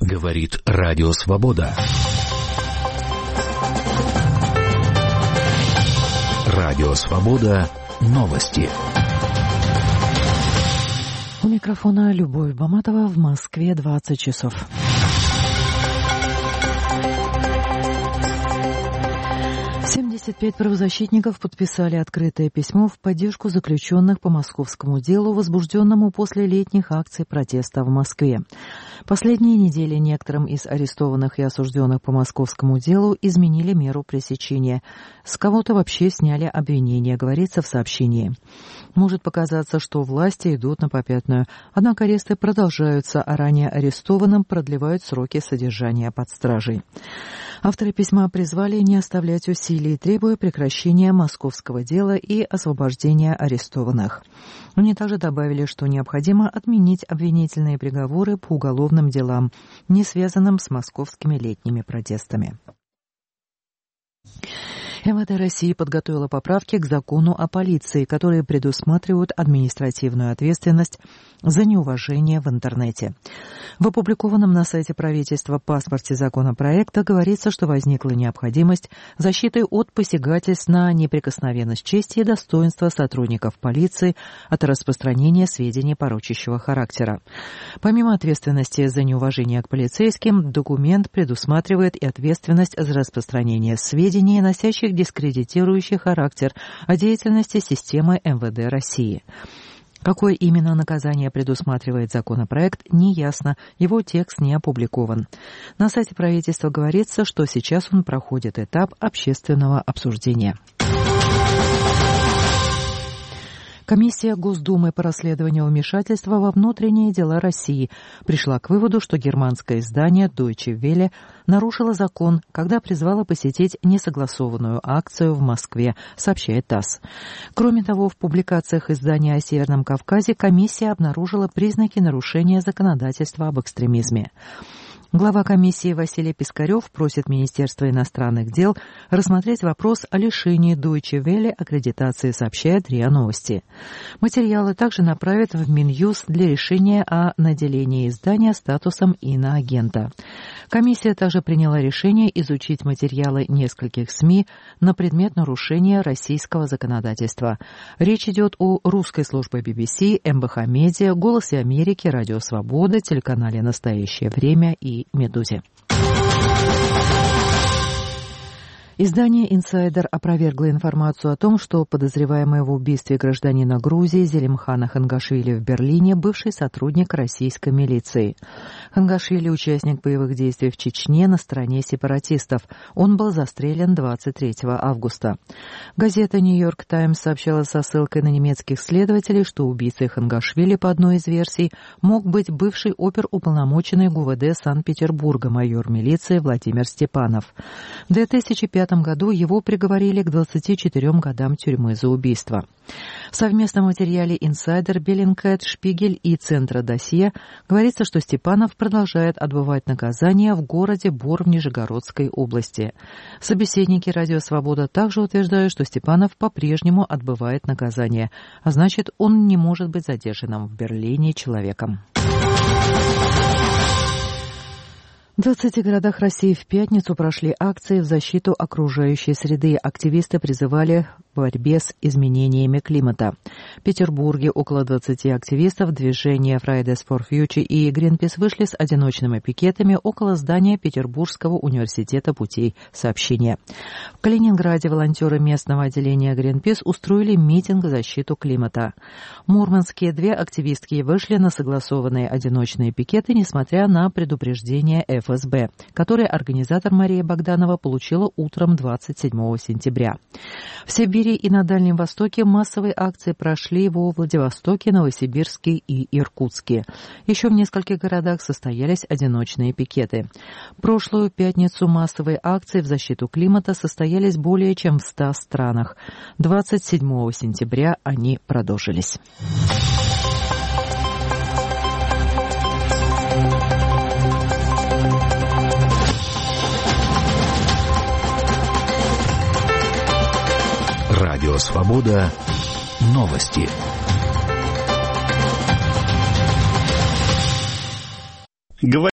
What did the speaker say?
Говорит Радио Свобода. Радио Свобода. Новости. У микрофона Любовь Баматова. В Москве 20 часов. Пять правозащитников подписали открытое письмо в поддержку заключенных по московскому делу, возбужденному после летних акций протеста в Москве. Последние недели некоторым из арестованных и осужденных по московскому делу изменили меру пресечения. С кого-то вообще сняли обвинения, говорится в сообщении. Может показаться, что власти идут на попятную, однако аресты продолжаются, а ранее арестованным продлевают сроки содержания под стражей. Авторы письма призвали не оставлять усилий, требуя прекращения московского дела и освобождения арестованных. Они также добавили, что необходимо отменить обвинительные приговоры по уголовным делам, не связанным с московскими летними протестами. МВД России подготовила поправки к закону о полиции, которые предусматривают административную ответственность за неуважение в интернете. В опубликованном на сайте правительства паспорте законопроекта говорится, что возникла необходимость защиты от посягательств на неприкосновенность чести и достоинства сотрудников полиции от распространения сведений порочащего характера. Помимо ответственности за неуважение к полицейским, документ предусматривает и ответственность за распространение сведений, носящих дискредитирующий характер о деятельности системы МВД России. Какое именно наказание предусматривает законопроект, неясно, его текст не опубликован. На сайте правительства говорится, что сейчас он проходит этап общественного обсуждения. Комиссия Госдумы по расследованию вмешательства во внутренние дела России пришла к выводу, что германское издание Deutsche Welle нарушило закон, когда призвало посетить несогласованную акцию в Москве, сообщает ТАСС. Кроме того, в публикациях издания о Северном Кавказе комиссия обнаружила признаки нарушения законодательства об экстремизме. Глава комиссии Василий Пискарев просит Министерство иностранных дел рассмотреть вопрос о лишении Deutsche Welle аккредитации, сообщает РИА Новости. Материалы также направят в Минюст для решения о наделении издания статусом иноагента. Комиссия также приняла решение изучить материалы нескольких СМИ на предмет нарушения российского законодательства. Речь идет о русской службе BBC, МБХ Медиа, Голосе Америки, Радио Свобода, телеканале «Настоящее время» и «Медузе». Издание «Инсайдер» опровергло информацию о том, что подозреваемый в убийстве гражданина Грузии Зелимхана Хангашвили в Берлине бывший сотрудник российской милиции. Хангашвили – участник боевых действий в Чечне на стороне сепаратистов. Он был застрелен 23 августа. Газета «Нью-Йорк Таймс» сообщала со ссылкой на немецких следователей, что убийцей Хангашвили, по одной из версий, мог быть бывший оперуполномоченный ГУВД Санкт-Петербурга майор милиции Владимир Степанов. В 2005 году его приговорили к 24 годам тюрьмы за убийство. В совместном материале «Инсайдер», «Беллингкэт», «Шпигель» и «Центра досье» говорится, что Степанов продолжает отбывать наказание в городе Бор в Нижегородской области. Собеседники «Радио Свобода» также утверждают, что Степанов по-прежнему отбывает наказание, а значит, он не может быть задержанным в Берлине человеком. В 20 городах России в пятницу прошли акции в защиту окружающей среды. Активисты призывали к борьбе с изменениями климата. В Петербурге около 20 активистов движения Fridays for Future и Greenpeace вышли с одиночными пикетами около здания Петербургского университета путей сообщения. В Калининграде волонтеры местного отделения Greenpeace устроили митинг в защиту климата. В Мурманске 2 активистки вышли на согласованные одиночные пикеты, несмотря на предупреждение ФСБ, который организатор Мария Богданова получила утром 27 сентября. В Сибири и на Дальнем Востоке массовые акции прошли во Владивостоке, Новосибирске и Иркутске. Еще в нескольких городах состоялись одиночные пикеты. В прошлую пятницу массовые акции в защиту климата состоялись более чем в 100 странах. 27 сентября они продолжились. Радио Свобода. Новости.